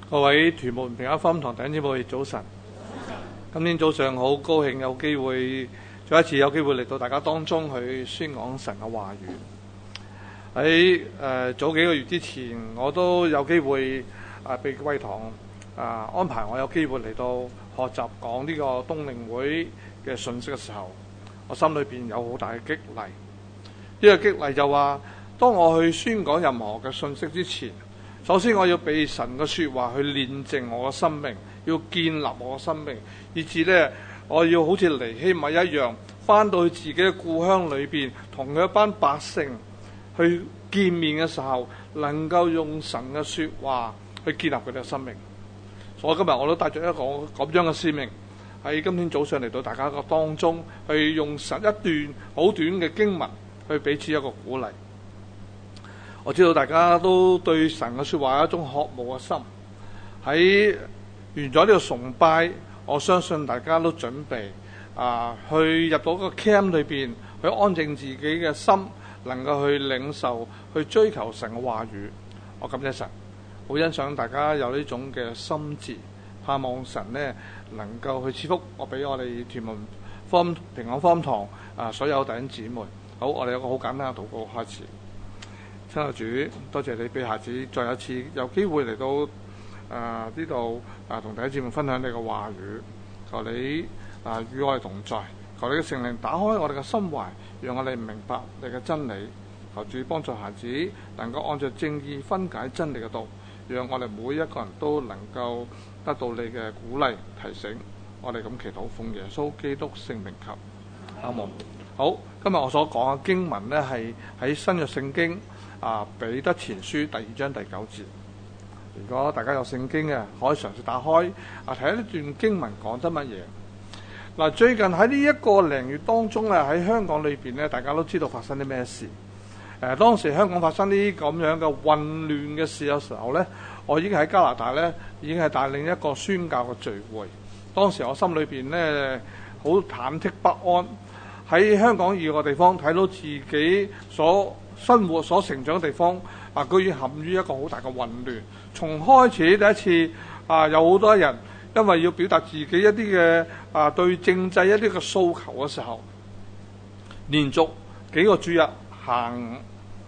各位屯門平安福音堂弟兄姊妹早晨。今天早上好高興有機會再一次有機會嚟到大家當中去宣講神嘅話語。喺早幾個月之前，我都有機會被貴堂安排我有機會嚟到學習講呢個冬令會嘅信息嘅時候，我心裏邊有好大嘅激勵。呢個激勵就話，當我去宣講任何嘅信息之前，首先我要被神嘅說話去煉淨我嘅生命，要建立我嘅生命，以至呢，我要好似尼希米一樣，翻到去自己嘅故鄉裏邊，同佢一班百姓去見面嘅時候，能夠用神嘅說話去建立佢哋嘅生命。所以今日我都帶着一個咁樣嘅使命，喺今天早上嚟到大家嘅當中，去用神一段好短嘅經文去彼此一個鼓勵。我知道大家都對神嘅說話有一種渴慕嘅心。喺完咗呢個崇拜，我相信大家都準備去入到個 camp 裏邊，去安靜自己嘅心，能夠去領受、去追求神嘅話語。我感謝神，好欣賞大家有呢種嘅心志，盼望神呢能夠去賜福我俾我哋屯門平安福音堂所有弟兄姊妹。好，我哋有個好簡單嘅禱告開始。親愛的主，多謝你俾孩子再一次有機會嚟到呢度同弟兄姊妹分享你嘅話語。求你與我哋同在，求你嘅聖靈打開我哋嘅心懷，讓我哋明白你嘅真理。求主幫助孩子能夠按照正義分解真理嘅道，讓我哋每一個人都能夠得到你嘅鼓勵提醒。我哋咁祈禱奉耶穌基督聖名求，阿門。好，今日我所講嘅經文呢，係喺新約聖經彼得前書第2章第9節。如果大家有聖經嘅，可以嘗試打開睇下呢段經文講得乜嘢。最近喺呢一個零月當中咧，喺香港裏邊咧，大家都知道發生啲咩事。當時香港發生啲咁樣嘅混亂嘅事嘅時候咧，我已經喺加拿大咧，已經係帶領一個宣教嘅聚會。當時我心裏邊咧好忐忑不安，喺香港以外嘅地方睇到自己所生活所成長嘅地方居然陷於一個好大嘅混亂。從開始第一次有好多人因為要表達自己一啲嘅對政制一啲嘅訴求嘅時候，連續幾個主日行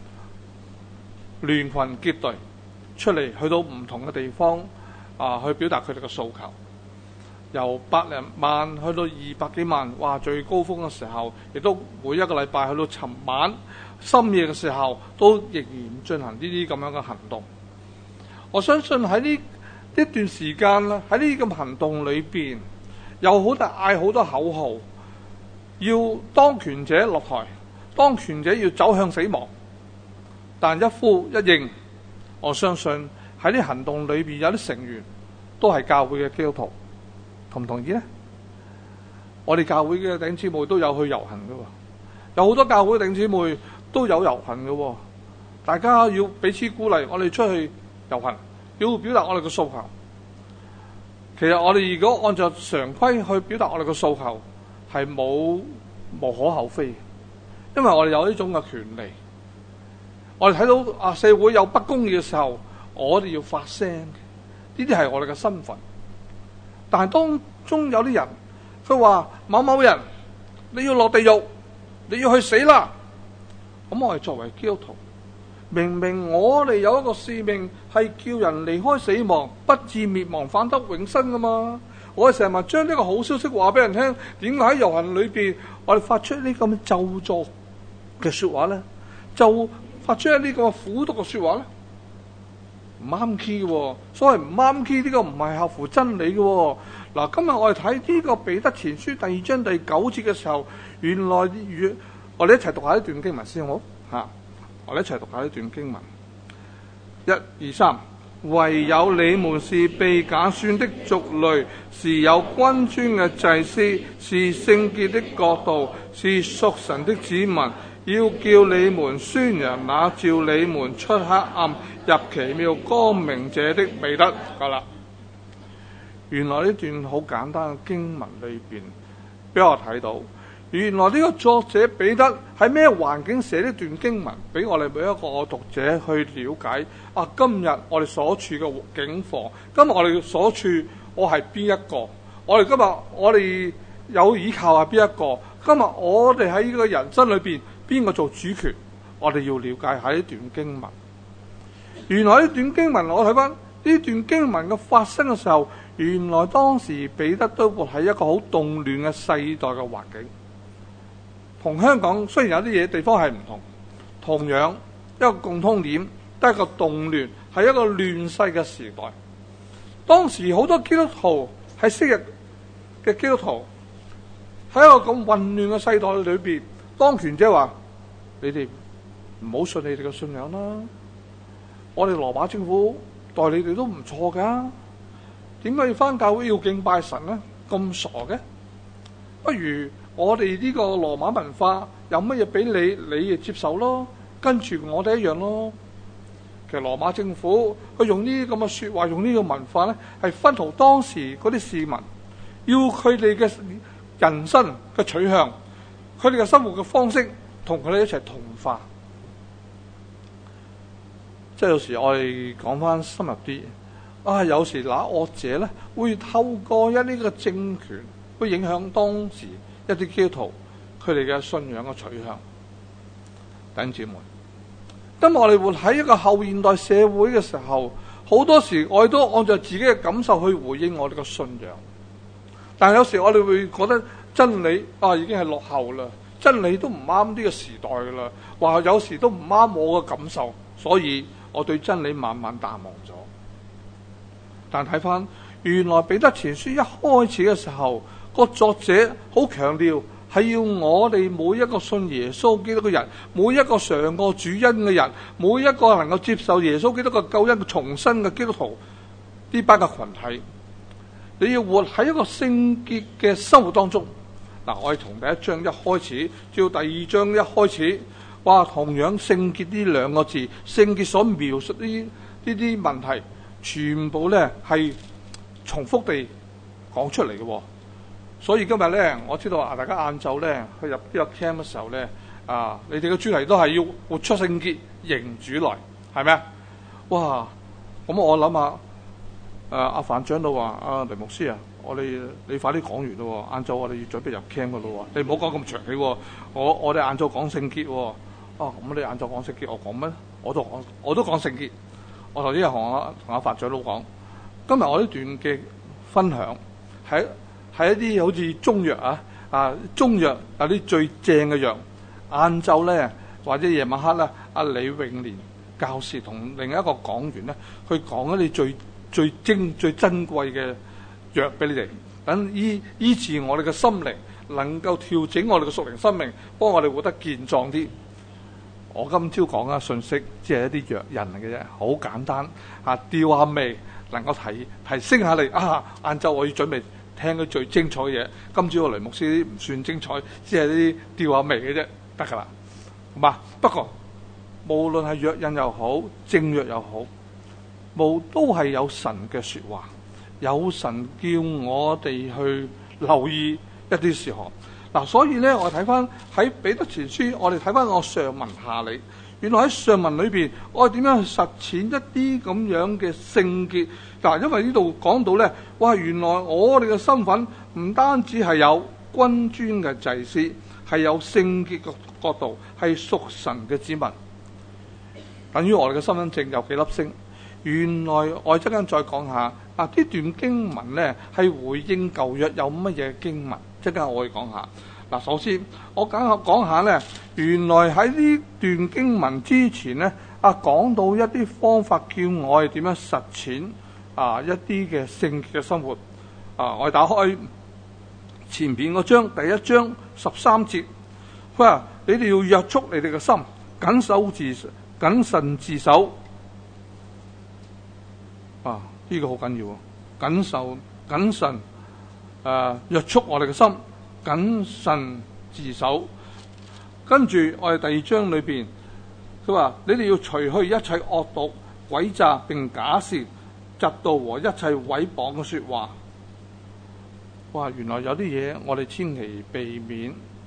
聯群結隊出嚟，去到唔同嘅地方去表達佢哋嘅訴求。由100零萬去到200幾萬，哇！最高峰嘅時候，亦都每一個禮拜去到尋晚深夜嘅時候，都仍然進行呢啲咁樣嘅行動。我相信喺呢一段時間啦，喺呢啲咁行動裏邊，有好大嗌好多口號，要當權者落台，當權者要走向死亡。但一呼一應，我相信喺呢行動裏邊有啲成員都係教會嘅基督徒。同唔同意呢？我哋教會嘅弟兄姊妹都有去遊行嘅，有好多教會弟兄姊妹都有遊行嘅。大家要彼此鼓勵，我哋出去遊行，要表達我哋嘅訴求。其實我哋如果按照常規去表達我哋嘅訴求，係無可厚非，因為我哋有呢種嘅權利。我哋睇到社會有不公義嘅時候，我哋要發聲，呢啲係我哋嘅身份。但係當中有啲人，佢話某某人你要落地獄，你要去死啦。咁我哋作為基督徒，明明我哋有一個使命係叫人離開死亡，不至滅亡，反得永生噶嘛。我哋成日將呢個好消息話俾人聽，點解喺遊行裏邊我哋發出呢咁嘅咒詛嘅說話咧？就發出一啲咁嘅苦毒嘅說話咧？唔啱 key 嘅，所謂唔啱 key 呢個唔係合乎真理嘅。嗱，今日我哋睇呢個彼得前書第2章第9節嘅時候，原來我哋一齊讀下呢段經文先好吓，我哋一齊讀下呢段經文。1、2、3，唯有你們是被揀選的族類，是有君尊嘅祭司，是聖潔的國度，是屬神的子民。要叫你們宣揚那召你們出黑暗入奇妙光明者的美德。夠啦！原來呢段好簡單嘅經文裏邊，俾我睇到， 原來呢個作者彼得喺咩環境寫呢段經文，俾我哋每一個讀者去了解。今日我哋所處嘅境況，今日我哋所處，我係邊一個？我哋有依靠係邊一個？今日我哋喺呢個人生裏邊，邊個做主權？我哋要了解下呢段經文。原來呢段經文，我睇翻呢段經文嘅發生嘅時候，原來當時彼得都活喺一個好動亂嘅世代嘅環境。同香港雖然有啲嘢地方係唔同，同樣一個共通點，都係一個動亂，係一個亂世嘅時代。當時好多基督徒喺昔日嘅基督徒喺一個咁混亂嘅世代裏邊，當權者話：你哋唔好信你哋嘅信仰啦，我哋羅馬政府待你哋都唔錯噶，點解要返教會要敬拜神呢？咁傻嘅，不如我哋呢個羅馬文化有乜嘢俾你接受咯，跟住我哋一樣咯。其實羅馬政府佢用呢啲咁嘅說話，用呢個文化咧，係薰陶當時嗰啲市民，要佢哋嘅人生嘅取向，佢哋嘅生活嘅方式，同佢哋一齊同化。即係有時我哋講翻深入啲，有時那惡者咧會透過一啲嘅政權，會影響當時一啲基督徒佢哋嘅信仰嘅取向。弟兄姊妹，今日我哋活喺一個後現代社會嘅時候，好多時我哋都按照自己嘅感受去回應我哋嘅信仰，但係有時我哋會覺得真理已經係落後啦，真理都唔啱呢個時代噶啦，話有時都唔啱我嘅感受，所以我對真理慢慢淡忘咗。但睇翻原來彼得前書一開始嘅時候，個作者好強調係要我哋每一個信耶穌基督嘅人，每一個嘗過主恩嘅人，每一個能夠接受耶穌基督嘅救恩重生嘅基督徒，呢班嘅群體，你要活喺一個聖潔嘅生活當中。我哋從第一章一開始至到第二章一開始，同樣聖潔呢兩個字，聖潔所描述呢啲問題，全部咧係重複地講出嚟嘅。所以今日咧，我知道大家晏晝咧去入呢個 camp 嘅時候咧，你哋嘅主題都係要活出聖潔，迎主來，係咪啊？咁我諗下，阿范長老話：黎牧師啊，你快啲講完咯，晏晝我哋要準備入 camp 噶咯，你唔好講咁長氣喎。我哋晏晝講聖潔喎。咁你晏晝講聖潔，我講咩？我都講聖潔。我頭先又同阿范長老講，今日我呢段嘅分享係一啲好似中藥中藥有啲最正嘅藥。晏晝咧或者夜晚黑咧，阿李永年教士同另一個講員咧，去講一啲最珍貴嘅藥俾你哋，等醫治我哋嘅心靈，能夠調整我哋嘅屬靈生命，幫我哋活得健壯啲。我今朝講嘅信息只係一啲藥引嚟嘅啫，好簡單吊下味，能夠提升下你。晏晝我要準備聽佢最精彩嘅嘢。今朝個雷牧師唔算精彩，只係啲吊下味嘅啫，得噶啦，好嘛？不過無論係藥引又好，正藥又好，都係有神嘅說話，有神叫我哋去留意一啲事項。所以咧，我睇翻喺彼得前書，我哋睇翻個上文下理。原來喺上文裏邊，我哋點樣去實踐一啲咁樣嘅聖潔？因為呢度講到咧，原來我哋嘅身份唔單止係有君尊嘅祭司，係有聖潔嘅國度，係屬神嘅子民。等於我哋嘅身份證有幾粒星。原來我哋陣間再講下。呢段經文咧係回應舊約有乜嘢經文？即刻我會講下。首先我講下咧，原來喺呢段經文之前咧，講到一啲方法，叫我哋點樣實踐一啲嘅聖潔嘅生活。我哋打開前邊嗰章，第一章13節，佢話：你哋要約束你哋嘅心，謹慎自守。呢個好緊要，謹慎約束我哋嘅心，謹慎自守。跟住我哋第二章裏邊，佢話：你哋要除去一切惡毒、詭詐並假舌、嫉妒和一切毀謗嘅說話。原來有啲嘢我哋千祈避免，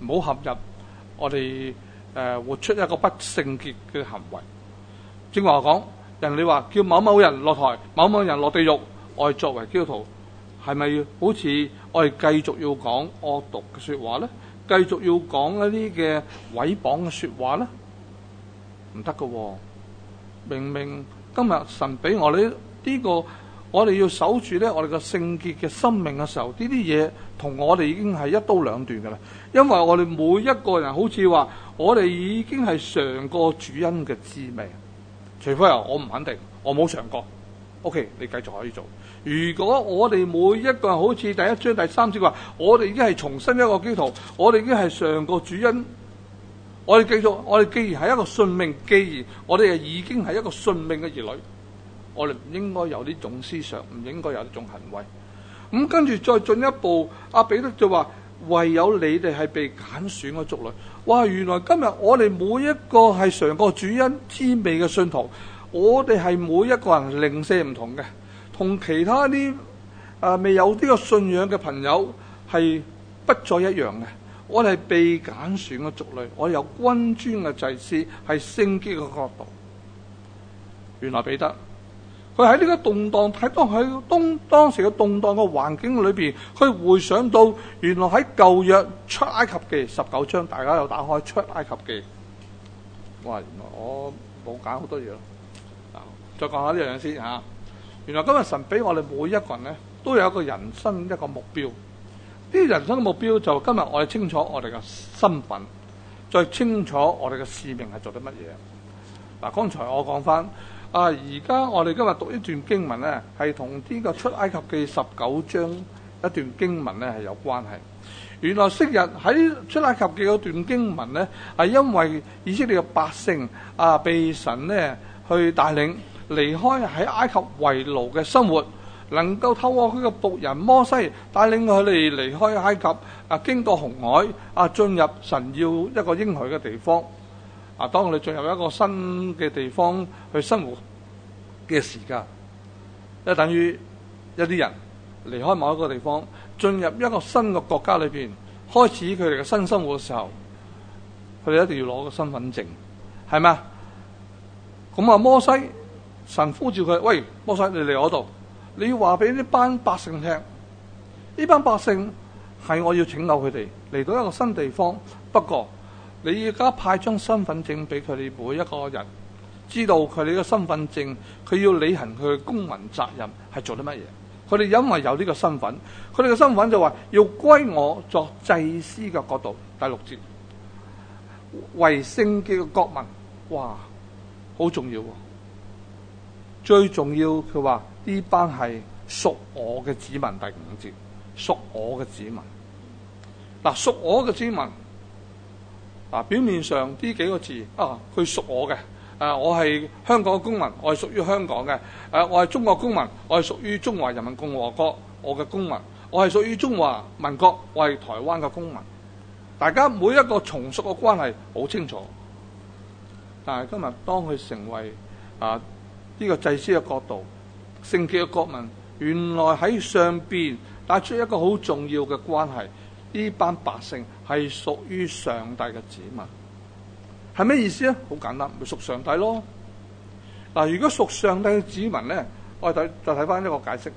唔好陷入我哋活出一個不聖潔嘅行為。正話講，人哋話叫某某人落台，某某人落地獄，我哋作為基督徒係咪好似我哋繼續要講惡毒嘅說話咧？繼續要講一啲嘅毀謗嘅說話咧？唔得㗎。明明今日神俾我哋呢個，我哋要守住咧我哋嘅聖潔嘅生命嘅時候，呢啲嘢同我哋已經係一刀兩斷㗎啦。因為我哋每一個人好似話，我哋已經係嘗過主恩嘅滋味。除非我唔肯定，我冇嘗過。OK， 你繼續可以做。如果我哋每一個人好似第一章第3節話，我哋已經係重生一個基督徒，我哋已經係嘗過主恩，我哋繼續，我哋既然係一個信命，既然我哋已經係一個信命嘅兒女，我哋唔應該有呢種思想，唔應該有呢種行為。咁跟住再進一步，阿彼得就話：唯有你哋係被揀選嘅族類。哇！原來今日我哋每一個係嘗過主恩滋味嘅信徒，我哋係每一個人零舍唔同嘅，同其他啲未有呢個信仰嘅朋友係不再一樣嘅。我哋係被揀選嘅族類，我哋有君尊嘅祭司，係聖潔嘅國度。原來彼得佢喺呢個動盪，喺當時嘅動盪嘅環境裏邊，佢回想到原來喺舊約出埃及記19章，大家又打開出埃及記。哇！原來我冇揀好多嘢咯。再講下呢樣嘢先嚇。原來今日神俾我哋每一個人咧，都有一個人生一個目標。呢個人生嘅目標就今日我哋清楚我哋嘅身份，再清楚我哋嘅使命係做啲乜嘢。嗱，剛才我講翻。而家我哋今日讀一段經文咧，係同呢個出埃及記19章一段經文咧係有關係。原來昔日喺出埃及記嗰段經文咧，係因為以色列嘅百姓被神咧去帶領離開喺埃及為奴嘅生活，能夠透過佢嘅僕人摩西帶領佢哋離開埃及，經過紅海，進入神要一個應許嘅地方。當我哋進入一個新嘅地方去生活嘅時間，即等於一啲人離開某一個地方，進入一個新嘅國家裏邊，開始佢哋嘅新生活嘅時候，佢哋一定要攞個身份證，係咪？咁摩西神呼召佢：喂，摩西，你嚟我度，你要話俾呢班百姓聽，呢班百姓係我要拯救佢哋嚟到一個新地方，不過你而家派張身份證俾佢哋每一個人，知道佢哋嘅身份證，佢要履行佢嘅公民責任係做啲乜嘢？佢哋因為有呢個身份，佢哋嘅身份就話要歸我作祭司嘅國度。第6節，為聖潔嘅國民，哇，好重要喎！最重要佢話呢班係屬我嘅子民。第5節，屬我嘅子民。嗱，屬我嘅子民。表面上呢幾個字佢屬我嘅，我係香港嘅公民，我係屬於香港嘅，我係中國公民，我係屬於中華人民共和國，我嘅公民，我係屬於中華民國，我係台灣嘅公民。大家每一個從屬嘅關係好清楚，但係今日當佢成為呢個祭司嘅國度，聖潔嘅國民，原來喺上邊帶出一個好重要嘅關係。呢班百姓係屬於上帝嘅子民，係咩意思咧？好簡單，咪屬上帝咯。如果屬上帝嘅子民咧，我哋再睇翻一個解釋。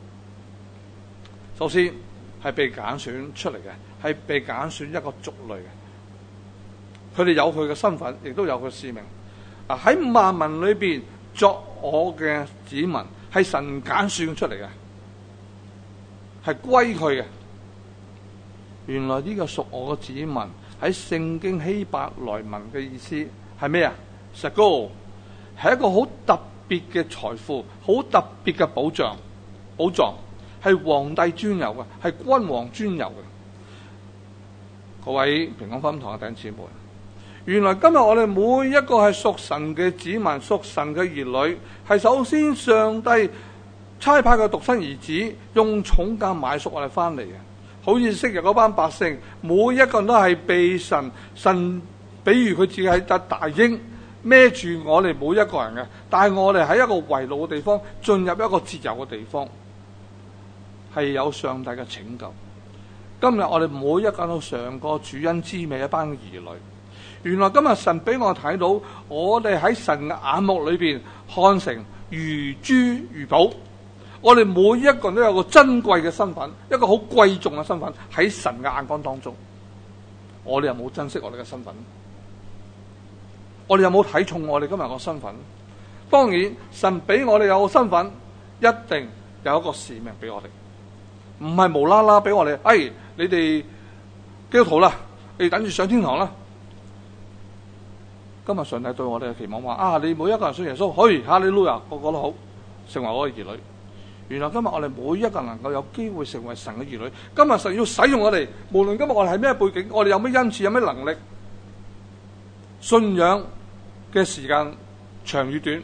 首先係被揀選出嚟嘅，係被揀選一個族類嘅，佢哋有佢嘅身份，亦都有佢使命。喺萬民裏邊作我嘅子民，係神揀選出嚟嘅，係歸佢嘅。原來呢個屬我嘅子民喺聖經希伯來文嘅意思係咩啊？實高係一個好特別嘅財富，好特別嘅寶藏，係皇帝專有嘅，係君王專有嘅。各位平安福音堂嘅弟兄姊妹，原來今日我哋每一個係屬神嘅子民，屬神嘅兒女，係首先上帝差派嘅獨生兒子用重價買贖我哋翻嚟嘅。好似昔日嗰班百姓，每一個人都係被神，比如佢自己係隻大鷹孭住我哋每一個人嘅，但係我哋喺一個為奴嘅地方，進入一個自由嘅地方，係有上帝嘅拯救。 今日我哋每一個都嘗過主恩滋味一班兒女。原來今日神俾我睇到，我哋喺神嘅眼目裏邊看成如珠如寶。我哋每一個人都有個珍貴嘅身份，一個好貴重嘅身份喺神嘅眼光當中。我哋有冇珍惜我哋嘅身份？我哋有冇睇重我哋今日個身份？當然，神俾我哋有個身份，一定有一個使命俾我哋，唔係無啦啦俾我哋。你哋基督徒啦，你哋等住上天堂啦。今日上帝對我哋嘅期望話：你每一個人信耶穌，哈利路亞，個個都好，成為我嘅兒女。原來今日我哋每一個人能夠有機會成為神嘅兒女。今日神要使用我哋，無論今日我哋係咩背景，我哋有咩恩賜，有咩能力，信仰嘅時間長與短，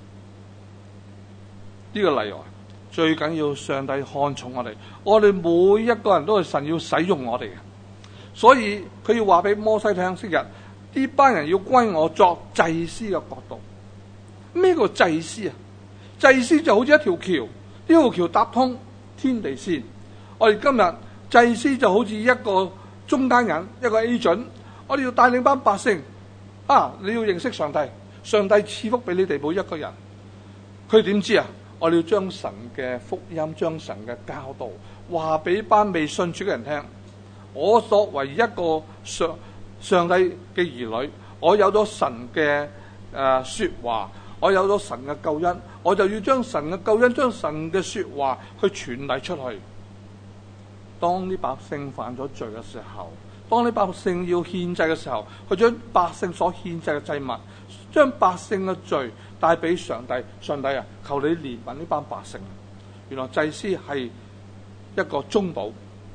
呢個例外。最緊要上帝看重我哋，我哋每一個人都係神要使用我哋嘅。所以佢要話俾摩西聽，昔日呢班人要歸我作祭司嘅國度。咩叫祭司啊？祭司就好似一條橋。呢條橋搭通天地線，我哋今日祭司就好似一個中間人，一個 agent， 我哋要帶領班百姓你要認識上帝，上帝賜福俾你哋每一個人。佢點知啊？我哋要將神嘅福音，將神嘅教導話俾班未信主嘅人聽。我作為一個上帝嘅兒女，我有咗神嘅說話，我有咗神嘅救恩，我就要將神嘅救恩，將神嘅說話去傳遞出去。當啲百姓犯咗罪嘅時候，當啲百姓要獻祭嘅時候，佢將百姓所獻祭嘅祭物，將百姓嘅罪帶俾上帝。上帝啊，求你憐憫呢班百姓。原來祭司係一個中保。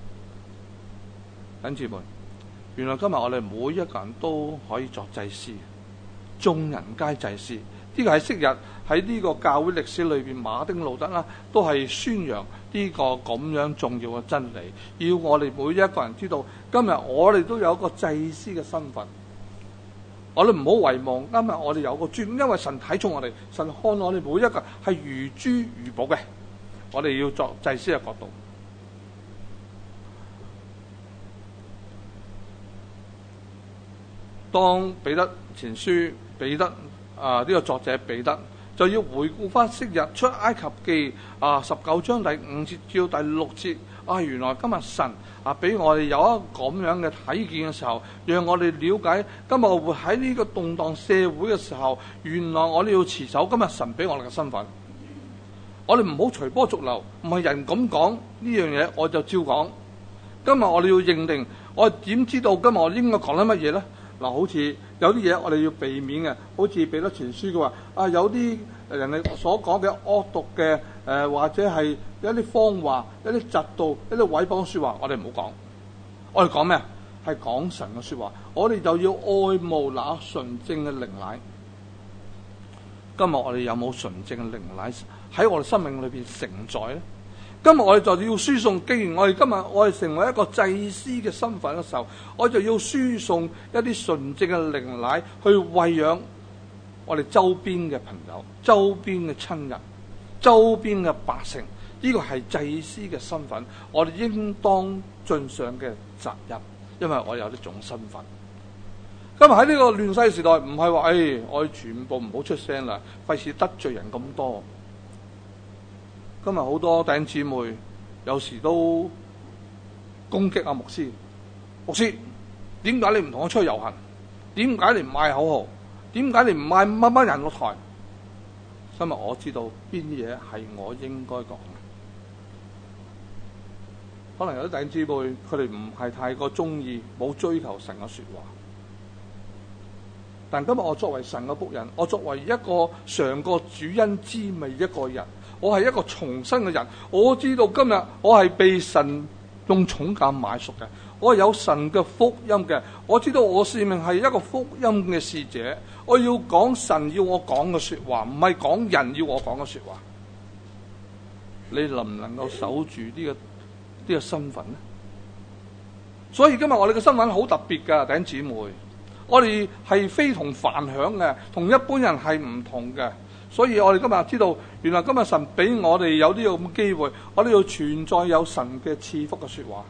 弟兄姊妹，原來今日我哋每一個人都可以作祭司，眾人皆祭司。呢個係昔日喺呢個教會歷史裏邊，馬丁路德啦都係宣揚呢個咁樣重要嘅真理，要我哋每一個人知道，今日我哋都有一個祭司嘅身份。我哋唔好遺忘，今日我哋有個尊，因為神睇重我哋，神看我哋每一個係如珠如寶嘅，我哋要作祭司嘅角度。當彼得前書，彼得呢個作者彼得就要回顧翻昔日出埃及記19章第5節至到第6節。原來今日神俾我哋有一個咁樣嘅睇見嘅時候，讓我哋了解今日活喺呢個動盪社會嘅時候，原來我哋要持守今日神俾我哋嘅身份。我哋唔好隨波逐流，唔係人咁講呢樣嘢我就照講。今日我哋要認定，我點知道今日我應該講啲乜嘢咧？好似有啲嘢我哋要避免嘅，好似彼得前書嘅話，有啲人哋所講嘅惡毒嘅或者係一啲謊話、一啲嫉妒、一啲毀謗説話，我哋唔好講。我哋講咩？係講神嘅説話。我哋就要愛慕那純正嘅靈奶。今日我哋有冇純正嘅靈奶喺我哋生命裏邊承載咧？今日我哋就要輸送，既然我哋今日我哋成為一個祭司嘅身份嘅時候，我就要輸送一啲純正嘅靈奶去餵養我哋周邊嘅朋友、周邊嘅親人、周邊嘅百姓。呢個係祭司嘅身份，我哋應當盡上嘅責任，因為我有呢種身份。今日喺呢個亂世時代，唔係話我哋全部唔好出聲啦，費事得罪人咁多。今日好多弟兄姊妹有時都攻擊牧師，牧師點解你唔同我出去遊行？點解你唔嗌口號？點解你唔嗌乜乜人落台？今日我知道邊啲嘢係我應該講嘅。可能有啲弟兄姊妹佢哋唔係太過中意，冇追求神嘅說話。但今日我作為神嘅僕人，我作為一個嘗過主恩滋味一個人，我係一個重生嘅人。我知道今日我係被神用重價買贖嘅，我係有神嘅福音嘅。我知道我使命係一個福音嘅使者，我要講神要我講嘅說話，唔係講人要我講嘅說話。你能唔能夠守住呢個身份呢？所以今日我哋嘅身份好特別㗎，弟兄姊妹。我哋係非同凡響嘅，同一般人係唔同嘅。所以我哋今日知道，原來今日神俾我哋有呢個咁嘅機會，我哋要存在有神嘅賜福嘅說話。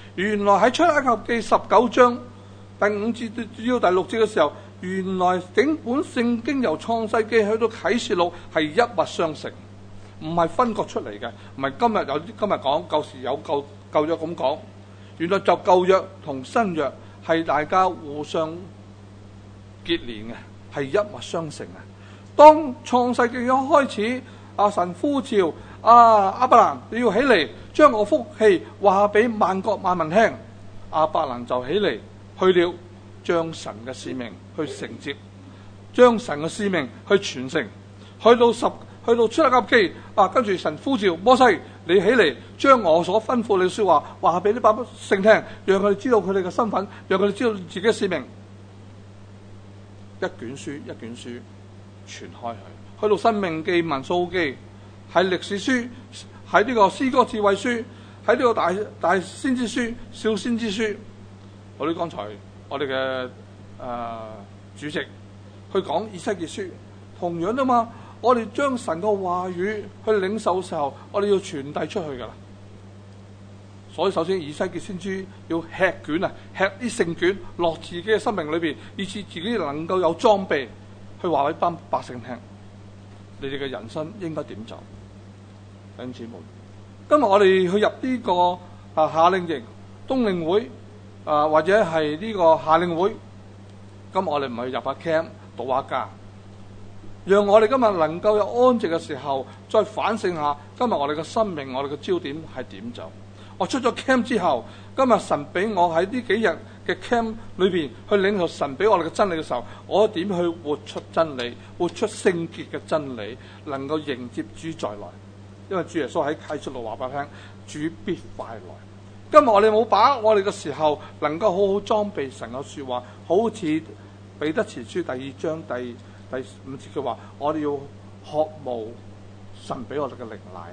原來喺出埃及記19章第5節至到第6節嘅時候，原來整本聖經由創世記去到啟示錄係一脈相承，唔係分割出嚟嘅，唔係今日有今日講，舊時有舊約咁講。原來就舊約同新約係大家互相結連嘅，係一脈相承嘅。當創世記一開始，神呼召亞伯蘭，你要起嚟，將我福氣話俾萬國萬民聽。亞伯蘭就起嚟去了，將神嘅使命去承接，將神嘅使命去傳承。去到出埃及記，跟住神呼召摩西，你起嚟，將我所吩咐你嘅說話話俾啲百姓聽，讓佢哋知道佢哋嘅身份，讓佢哋知道自己嘅使命。一卷書一卷書傳開去，去到申命記、民數記，喺歷史書，喺呢個詩歌智慧書，喺呢個大先知書、小先知書。我哋剛才我哋嘅主席去講以西結書，同樣啊嘛。我哋將神嘅話語去領受嘅時候，我哋要傳遞出去噶啦。所以首先以西結先知要吃卷啊，吃啲聖卷落自己嘅生命裏邊，以致自己能夠有裝備去話俾班百姓聽，你哋嘅人生應該點走。弟兄姊妹，今日我哋去入呢個夏令營、冬令會或者係呢個夏令會，今日我哋唔係入下 camp 度下假。讓我哋今日能夠有安靜嘅時候，再反省下今日我哋嘅生命，我哋嘅焦點係點走。我出咗 camp 之後，今日神俾我喺呢幾日嘅 camp 裏邊去領受神俾我哋嘅真理嘅時候，我點去活出真理，活出聖潔嘅真理，能夠迎接主再來。因為主耶穌喺啟示錄話俾我聽，主必快來。今日我哋冇把握我哋嘅時候，能夠好好裝備神嘅說話，好似彼得前書第2章第5節佢話，我哋要渴慕神俾我哋嘅靈奶。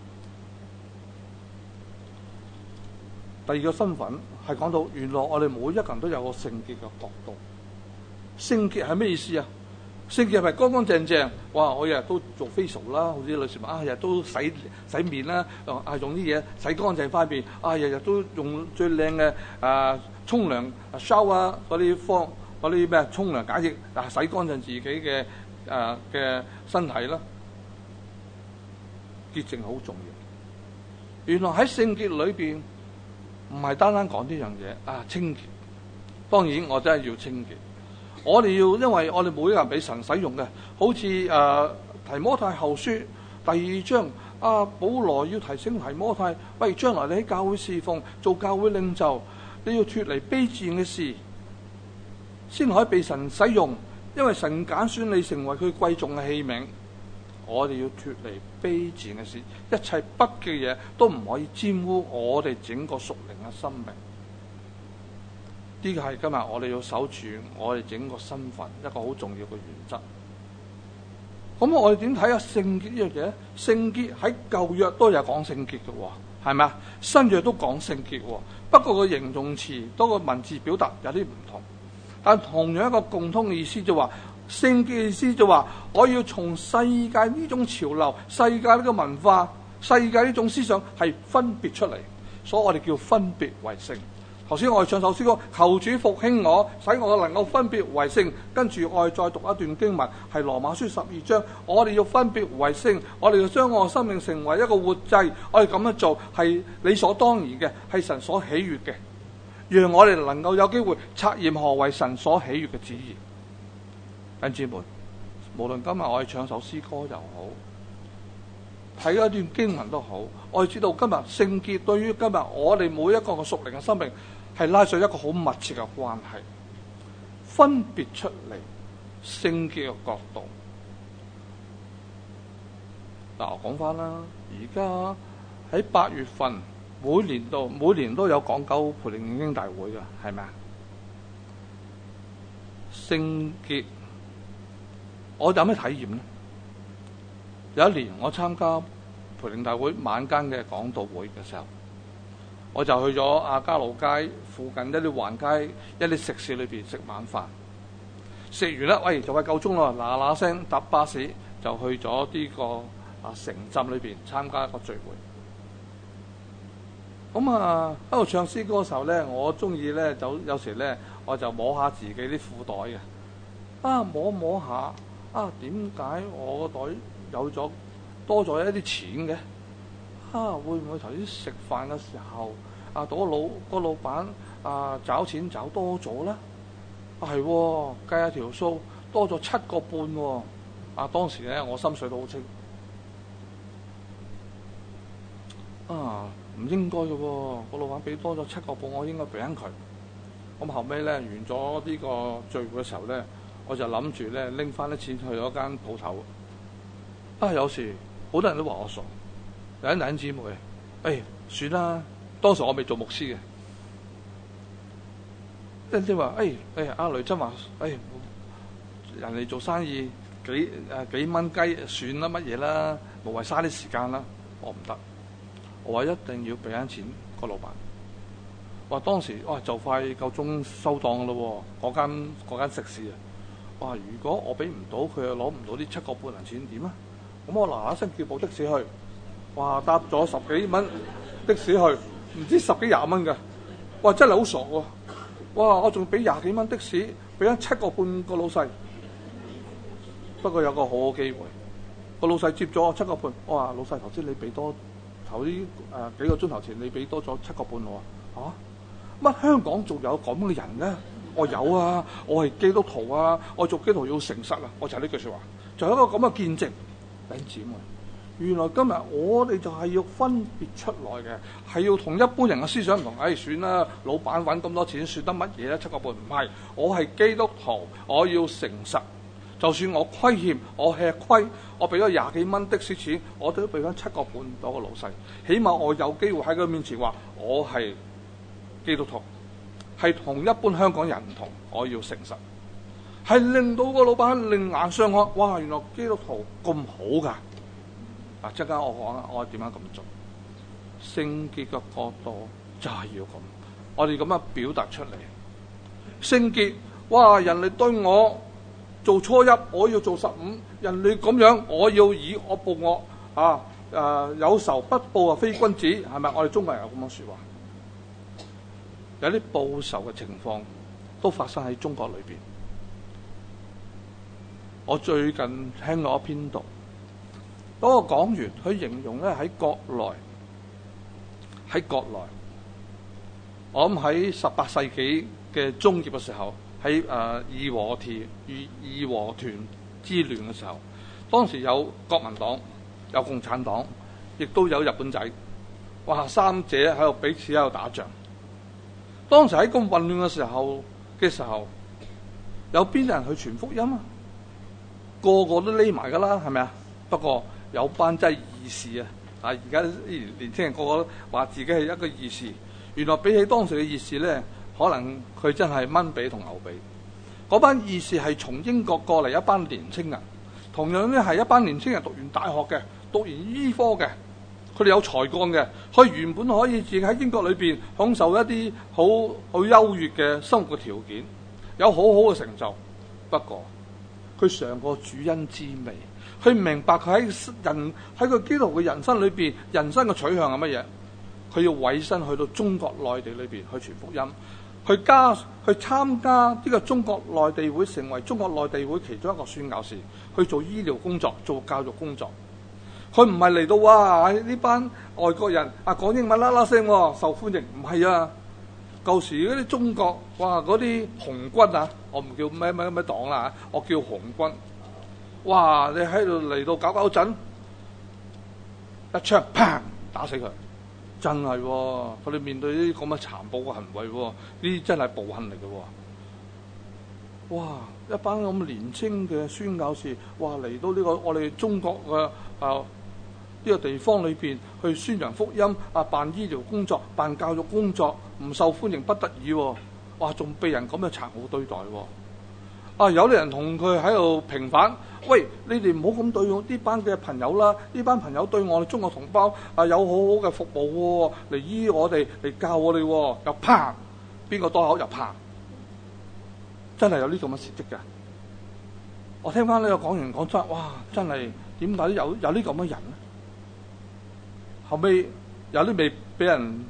第二個身份係講到，原來我哋每一個人都有個聖潔嘅角度。聖潔係咩意思啊？聖潔係咪乾乾淨淨？哇！我日日都做 facial 啦，好似女士話日日都洗面啦，用啲嘢洗乾淨塊面，日日都用最靚嘅沖涼 shower 嗰啲咩沖涼解液，洗乾淨自己嘅身體啦。潔淨好重要。原來喺聖潔裏邊唔係單單講呢樣嘢清潔。當然我真係要清潔。我哋要，因為我哋每一個人俾神使用嘅，好似提摩太後書第2章，保羅要提醒提摩太，喂，將來你喺教會侍奉，做教會領袖，你要脫離卑賤嘅事，先可以被神使用，因為神揀選你成為佢貴重嘅器皿。我哋要脫離卑賤嘅事，一切不義嘅嘢都唔可以沾污我哋整個屬靈嘅生命。呢個係今日我哋要守住我哋整個身份一個好重要嘅原則。咁我哋點睇下聖潔呢樣嘢？聖潔喺舊約都有講聖潔嘅喎，係咪啊？新約都講聖潔喎，不過個形容詞多個文字表達有啲唔同，但同樣一個共通嘅意思就話，聖潔嘅意思就話我要從世界呢種潮流、世界呢個文化、世界呢種思想係分別出嚟，所以我哋叫分別為聖。頭先我哋唱首詩歌，求主復興我，使我能夠分別為聖。跟住我哋再讀一段經文，係羅馬書12章。我哋要分別為聖，我哋要將我嘅生命成為一個活祭。我哋咁樣做係理所當然嘅，係神所喜悅嘅。讓我哋能夠有機會察驗何為神所喜悅嘅旨意。弟兄姊妹，無論今日我哋唱首詩歌又好，睇一段經文都好，我哋知道今日聖潔對於今日我哋每一個嘅屬靈嘅生命係拉上一個好密切嘅關係，分別出嚟聖潔嘅角度。嗱，我講翻啦，而家喺8月份，每年都有港九培靈研經大會噶，係咪啊？聖潔，我有咩體驗呢？有一年我參加培靈大會晚間嘅講道會嘅時候，我就去咗亞皆老街附近一啲橫街一啲食肆裏邊食晚飯。食完啦，喂，就快夠鐘啦，嗱嗱聲搭巴士就去咗呢個城鎮裏邊參加一個聚會。 咁喺度唱詩歌嘅時候咧，我中意咧就有時咧我就摸下自己啲褲袋嘅。摸下點解我個袋有咗多咗一啲錢嘅？會唔會頭先食飯嘅時候個老闆找錢找多咗咧？係計下條數多咗7個半喎。當時咧我心水都好清。唔應該嘅喎，個老闆俾多咗7個半，我應該俾翻佢。咁後尾咧完咗呢個聚會嘅時候咧，我就諗住咧拎翻啲錢去嗰間鋪頭。有時好多人都話我傻，有啲弟兄姊妹，算啦。當時我未做牧師嘅，啲人話，阿雷真話，人哋做生意幾蚊雞算啦，乜嘢啦，無謂嘥啲時間啦。我唔得。我話一定要俾翻錢個老闆。話當時就快夠鐘收檔咯喎，嗰間食肆啊。如果我俾唔到佢，又攞唔到啲7個半銀錢點啊？咁我嗱嗱聲叫部的士去，搭咗10幾蚊的士去，唔知10幾20蚊㗎。真係好傻喎！我仲俾20幾蚊的士，俾翻7個半個老細。不過有個好好機會，個老細接咗我7個半。我話老細，頭先你俾多。頭呢幾個鐘頭前，你俾多咗7個半我乜香港仲有咁嘅人咧？我有啊，我係基督徒啊，我做基督徒要誠實啊，我就係呢句説話，就係一個咁嘅見證。弟兄姊妹，原來今日我哋就係要分別出來嘅，係要同一般人嘅思想唔同。算啦，老闆揾咁多錢算得乜嘢咧？7個半唔係，我係基督徒，我要誠實。就算我虧欠，我吃虧，我俾咗20幾蚊的士錢，我都俾翻7個半到個老細。起碼我有機會喺佢面前話我係基督徒，係同一般香港人唔同。我要誠實，係令到個老闆另眼相看。原來基督徒咁好㗎。陣間我講我點樣咁做。聖潔嘅角度就係要咁，我哋咁樣表達出嚟。聖潔，人哋對我做初一，我要做15，人哋咁樣，我要以惡報惡，有仇不報非君子，係咪？我哋中國人有咁樣說話。有啲報仇嘅情況都發生喺中國裏邊。我最近聽過一篇讀，嗰個講員佢形容咧喺國內，我諗喺18世紀嘅中葉嘅時候。喺義和團之亂嘅時候，當時有國民黨、有共產黨，亦都有日本仔，三者喺度彼此喺度打仗。當時喺咁混亂嘅時候，有邊人去傳福音啊？個個都匿埋㗎啦，係咪啊？不過有班真係義士啊！而家年輕人個個都話自己係一個義士，原來比起當時嘅義士咧。可能佢真係蚊髀同牛髀。嗰班義士係從英國過嚟一班年青人，同樣咧係一班年青人讀完大學嘅，讀完醫科嘅，佢哋有才幹嘅，佢原本可以自己喺英國裏邊享受一啲好優越嘅生活條件，有好好嘅成就。不過佢嘗過主恩滋味，佢明白佢喺個基督徒嘅人生裏邊，人生嘅取向係乜嘢？佢要委身去到中國內地裏邊去傳福音。去參加呢個中國內地會，成為中國內地會其中一個宣教士，去做醫療工作、做教育工作。佢唔係嚟到呢班外國人講英文啦啦聲受歡迎，唔係啊！舊時嗰啲中國嗰啲紅軍我唔叫咩黨啦，我叫紅軍。你喺度嚟到搞震，一槍砰打死佢。真係佢哋面對呢啲咁嘅殘暴嘅行為，呢啲真係暴行嚟嘅。一班咁年青嘅宣教士，嚟到呢個我哋中國嘅呢個地方裏邊去宣揚福音，辦醫療工作、辦教育工作，唔受歡迎不得已，仲被人咁嘅殘酷對待。有啲人同佢喺度平反，喂，你哋唔好咁對我呢班嘅朋友啦，呢班朋友對我哋中國同胞有好好嘅服務嚟醫我哋，嚟教我哋，又啪，邊個多口又啪，真係有呢咁嘅事蹟嘅。我聽翻呢個講員講真，真係點解有呢咁嘅人咧？後尾有啲未俾人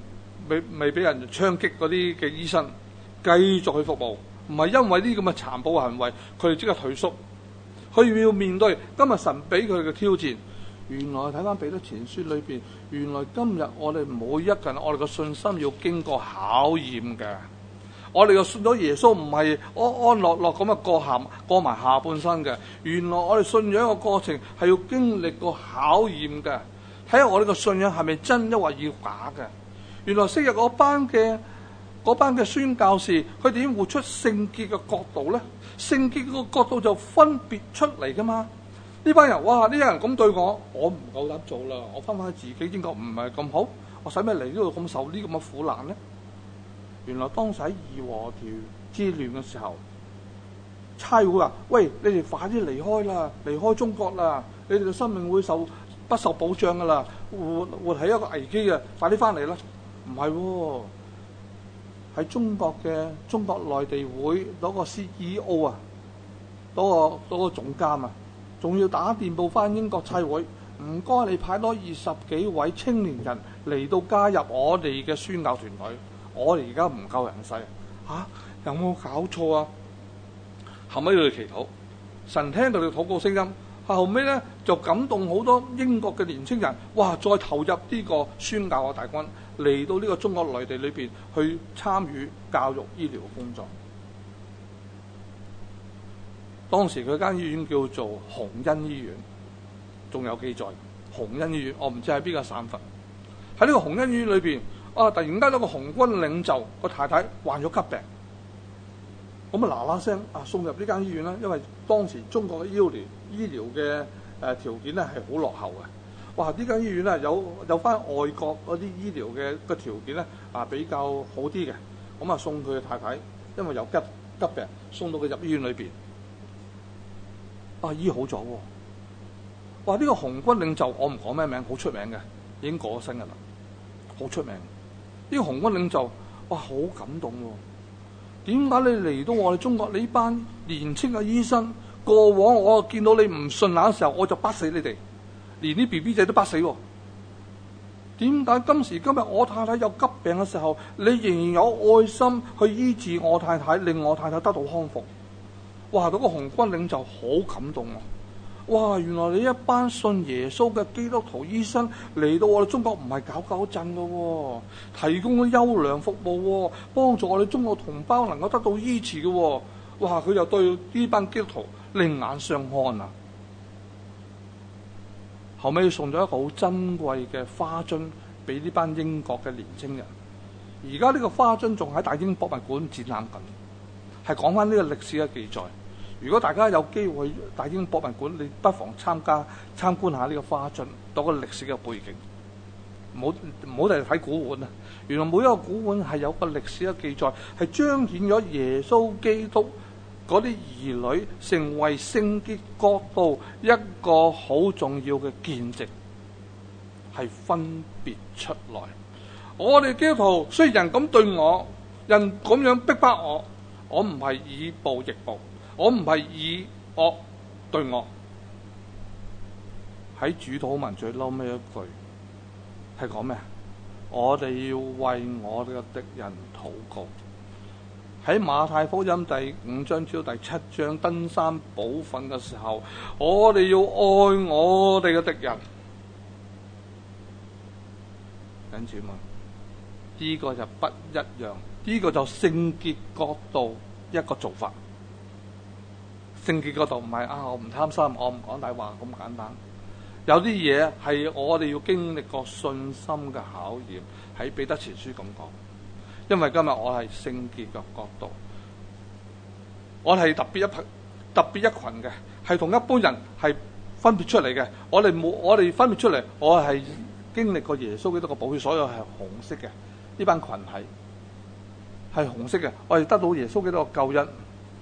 未俾人槍擊嗰啲嘅醫生繼續去服務，唔係因為呢咁嘅殘暴行為，佢哋即刻退縮。佢要面對今日神俾佢嘅挑戰。原來睇翻彼得前書裏邊，原來今日我哋每一個人，我哋嘅信心要經過考驗嘅。我哋嘅信咗耶穌唔係安安樂樂咁嘅過埋下半生嘅。原來我哋信仰嘅過程係要經歷過考驗嘅，睇下我哋嘅信仰係咪真抑或要假嘅。原來昔日嗰班嘅宣教士，佢點活出聖潔嘅角度咧？聖潔個角度就分別出嚟噶嘛。呢班人，哇！呢啲人咁對我唔夠膽做啦。我翻返去自己英國唔係咁好，我使咩嚟呢度咁受呢咁嘅苦難咧？原來當時喺義和團之亂嘅時候，差會話：喂，你哋快啲離開啦，離開中國啦！你哋嘅生命會不受保障噶啦，活喺一個危機嘅，快啲翻嚟啦！唔係喎，喺中國內地會嗰個 CEO 啊，嗰個總監啊，仲要打電報翻英國差會，唔該你派多20幾位青年人嚟到加入我哋嘅宣教團隊。我哋而家唔夠人勢有冇搞錯啊？後尾佢哋祈禱，神聽到佢禱告聲音，後尾咧就感動好多英國嘅年青人，哇！再投入呢個宣教嘅大軍，嚟到呢個中國內地裏邊去參與教育醫療嘅工作。當時佢間醫院叫做洪恩醫院，仲有記載。洪恩醫院，我唔知喺邊個省份。喺呢個洪恩醫院裏邊。突然間有個紅軍領袖個太太患咗急病，咁嗱嗱聲送入呢間醫院啦。因為當時中國嘅醫療嘅條件咧係好落後嘅。哇！呢間醫院咧有翻外國嗰啲醫療嘅個條件咧比較好啲嘅。咁送佢嘅太太，因為有急病，送到佢入醫院裏邊。醫好咗喎！哇！呢個紅軍領袖我唔講咩名，好出名嘅，已經過咗身㗎啦，好出名。呢個紅軍領袖，哇，好感動喎！點解你嚟到我哋中國？你班年青嘅醫生，過往我見到你唔順眼嘅時候，我就bắt死你哋，連啲 BB 仔都bắt死喎。點解今時今日我太太有急病嘅時候，你仍然有愛心去醫治我太太，令我太太得到康復？哇！嗰個紅軍領袖好感動啊！哇！原來你一班信耶穌嘅基督徒醫生嚟到我哋中國唔係搞震嘅喎，提供咗優良服務喎，幫助我哋中國同胞能夠得到醫治嘅喎。哇！佢就對呢班基督徒另眼相看啊！後尾送咗一個好珍貴嘅花樽俾呢班英國嘅年青人。而家呢個花樽仲喺大英博物館展覽緊，係講翻呢個歷史嘅記載。如果大家有機會去大英博物館，你不妨參觀下呢個花樽，嗰個歷史嘅背景。唔好嚟睇古玩啊！原來每一個古玩係有個歷史嘅記載，係彰顯咗耶穌基督嗰啲兒女成為聖潔國度一個好重要嘅見證，係分別出來。我哋基督徒雖然人咁對我，人咁樣逼迫我唔係以暴易暴。我唔係以惡對惡。喺主禱文最嬲尾一句係講咩？我哋要為我哋嘅敵人禱告。喺馬太福音第5章至到第7章登山寶訓嘅時候，我哋要愛我哋嘅敵人。跟住嘛，呢個就不一樣，呢個就聖潔國度一個做法。聖潔嗰度唔係我唔貪心，我唔講大話咁簡單。有啲嘢係我哋要經歷過信心嘅考驗。喺彼得前書咁講，因為今日我係聖潔嘅國度，我係特別一群嘅，係同一般人係分別出嚟嘅。我哋分別出嚟，我係經歷過耶穌基督嘅寶血，所有係紅色嘅。呢班群體係紅色嘅，我哋得到耶穌基督嘅救恩。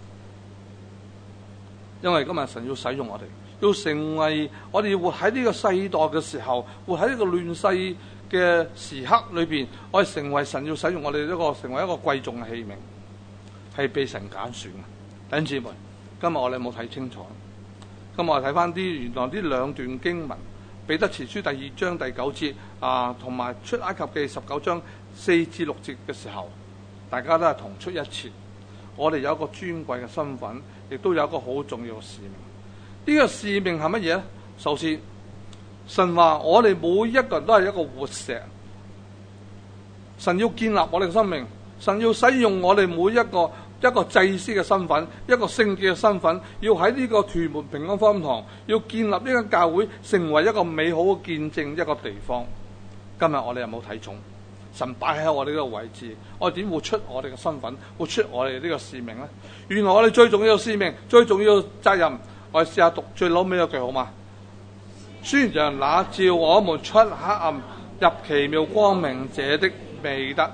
因為今日神要使用我哋，要成為我哋要活喺呢個世代嘅時候，活喺呢個亂世嘅時刻裏邊，我哋成為神要使用我哋成為一個貴重嘅器皿，係被神揀選嘅。弟兄姊妹，今日我哋冇睇清楚，今日我哋睇翻原來呢兩段經文，彼得前書第2章第9節同埋出埃及記19章 4至6節嘅時候，大家都係同出一轍。我哋有一個尊貴嘅身份，亦都有一個好重要嘅使命。呢個使命係乜嘢呢？首先，神話我哋每一個人都係一個活石，神要建立我哋嘅生命，神要使用我哋每一個祭司嘅身份，一個聖潔嘅身份，要喺呢個屯門平安福音堂，要建立呢間教會成為一個美好嘅見證一個地方。今日我哋有冇睇重神擺喺我哋呢個位置？我哋點活出我哋嘅身份，活出我哋呢個使命呢？原來我哋最重要嘅使命，最重要嘅責任，我哋試下讀最後尾一句好嘛？宣揚那召我們出黑暗入奇妙光明者的美德。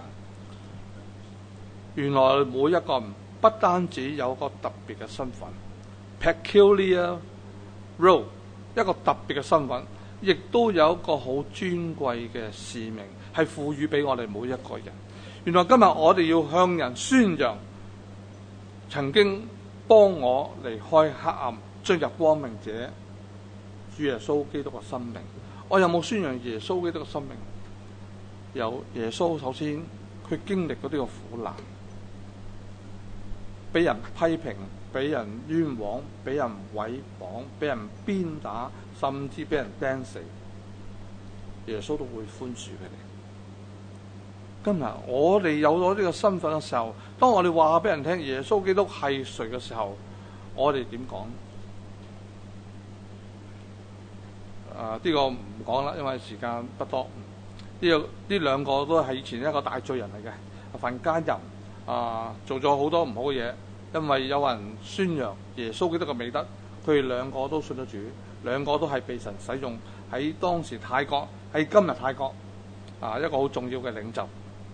原來每一個人不單止有個特別嘅身份 peculiar role， 一個特別嘅身份，亦都有一個好尊貴嘅使命，係賦予俾我哋每一個人。原來今日我哋要向人宣揚曾經幫我離開黑暗進入光明者主耶穌基督嘅生命。我有冇宣揚耶穌基督嘅生命？有。耶穌首先佢經歷嗰啲嘅苦難，俾人批評，俾人冤枉，俾人毀謗，俾人鞭打，甚至俾人釘死，耶穌都會寬恕佢哋。今日我哋有咗呢個身份嘅時候，當我哋話俾人聽耶穌基督係誰嘅時候，我哋點講？呢個唔講啦，因為時間不多。呢兩個都係以前一個大罪人嚟嘅，犯奸淫，做咗好多唔好嘅嘢。因為有人宣揚耶穌基督嘅美德，佢哋兩個都信得主，兩個都係被神使用喺當時泰國，喺今日泰國一個好重要嘅領袖。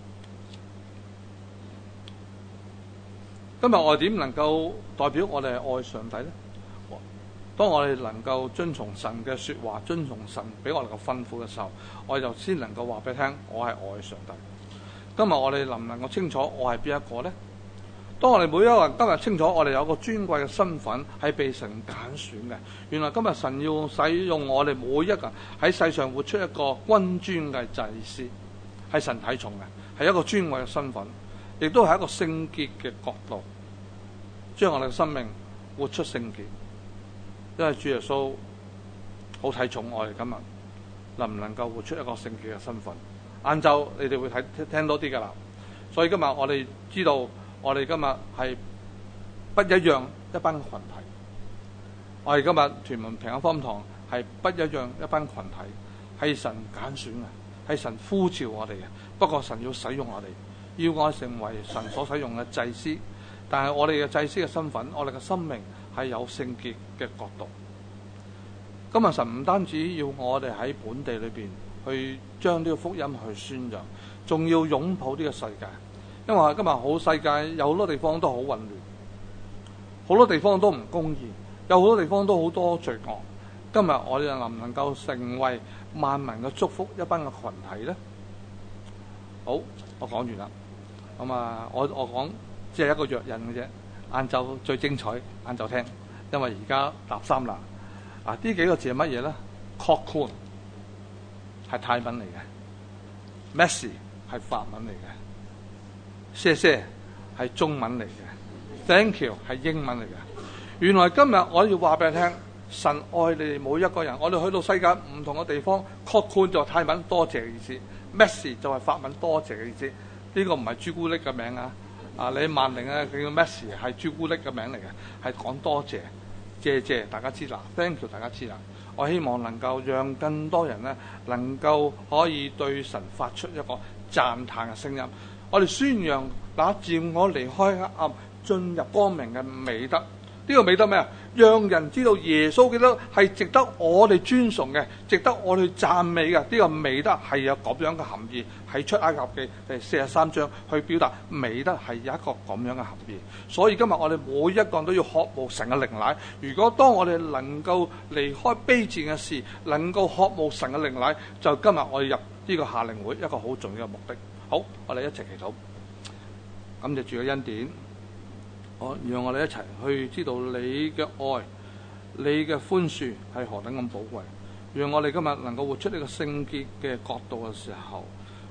今日我哋點能夠代表我哋係愛上帝呢？當我哋能夠遵從神嘅說話，遵從神俾我哋嘅吩咐嘅時候，我哋就先能夠話俾你聽，我係愛上帝。今日我哋能唔能夠清楚我係邊一個呢？當我哋每一個人今日清楚我哋有個尊貴嘅身份係被神揀選嘅，原來今日神要使用我哋每一個人喺世上活出一個君尊嘅祭司，係神睇重嘅，係一個尊貴嘅身份，亦都係一個聖潔嘅角度，將我哋嘅生命活出聖潔。因為主耶穌好睇重我哋今日能唔能夠活出一個聖潔嘅身份。晏晝你哋會聽多啲㗎啦，所以今日我哋知道我哋今日係不一樣一班群體。我哋今日屯門平安福音堂係不一樣一班群體，係神揀選嘅，係神呼召我哋嘅。不過神要使用我哋，要我哋成為神所使用嘅祭司。但係我哋嘅祭司嘅身份，我哋嘅生命係有聖潔嘅角度。今日神唔單止要我哋喺本地裏邊去將呢個福音去宣揚，仲要擁抱呢個世界。因為今日好世界有好多地方都好混亂，好多地方都唔公義，有好多地方都好多罪惡。今日我哋能唔能夠成為萬民嘅祝福一班嘅群體呢？好，我講完啦。我講只係一個弱引嘅啫。晏晝最精彩，晏晝聽，因為而家搭三啦。呢幾個字係乜嘢咧？Cocoon 係泰文嚟嘅 ，Merci 係法文嚟嘅，謝謝係中文嚟嘅 ，Thank you 係英文嚟嘅。原來今日我要話俾你聽，神愛你哋每一個人。我哋去到世界唔同嘅地方 ，Cocoon 就係泰文多謝嘅意思 ，Merci 就係法文多謝嘅意思。呢個唔係朱古力嘅名啊！你萬寧啊，佢個 Merci 係朱古力嘅名嚟嘅，係講多謝。謝謝大家知啦 ，Thank you 大家知啦。我希望能夠讓更多人呢，能夠可以對神發出一個讚嘆嘅聲音。我哋宣揚那召我離開黑暗進入光明嘅美德。呢個美德咩啊？讓人知道耶穌基督係值得我哋尊崇嘅，值得我哋讚美嘅。呢個美德係有咁樣嘅含義，喺出埃及記第43章去表達美德係有一個咁樣嘅含義。所以今日我哋每一個人都要渴慕神嘅靈奶。如果當我哋能夠離開卑賤嘅事，能夠渴慕神嘅靈奶，就今日我哋入呢個夏令會一個好重要嘅目的。好，我哋一齊祈禱，感謝主嘅恩典。讓我哋一齊去知道你嘅愛，你嘅寬恕係何等咁寶貴。讓我哋今日能夠活出呢個聖潔嘅角度嘅時候，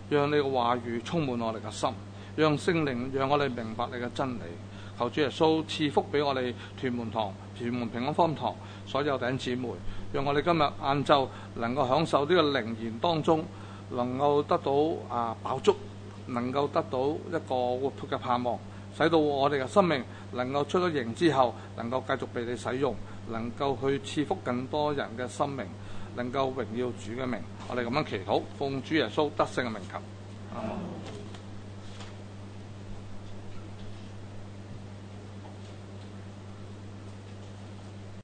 讓你嘅話語充滿我哋嘅心，讓聖靈讓我哋明白你嘅真理。求主耶穌賜福俾我哋屯門平安福音堂所有弟兄姊妹，讓我哋今日晏晝能夠享受呢個靈言當中，能夠得到飽足，能夠得到一個活潑嘅盼望，使到我哋嘅生命能夠出咗營之後，能夠繼續被你使用，能夠去賜福更多人嘅生命，能夠榮耀主嘅名。我哋咁樣祈禱，奉主耶穌得勝嘅名求。